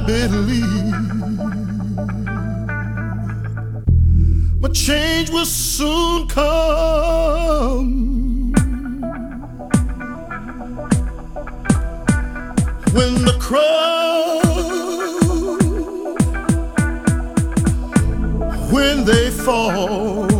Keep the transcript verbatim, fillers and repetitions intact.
believe my change will soon come when the crowd, when they fall.